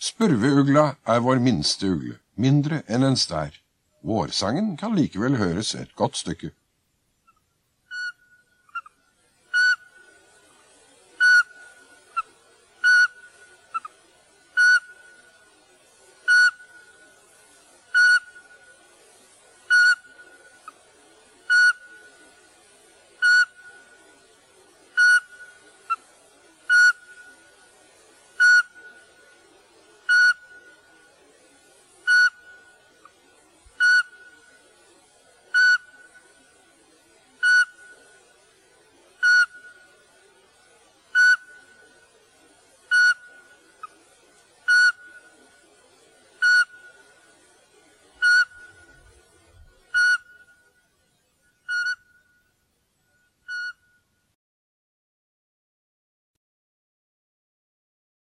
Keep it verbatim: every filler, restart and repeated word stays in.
Spurveugla er vår minste ugle, mindre enn en stær. Vårsangen kan likevel høres et godt stykke.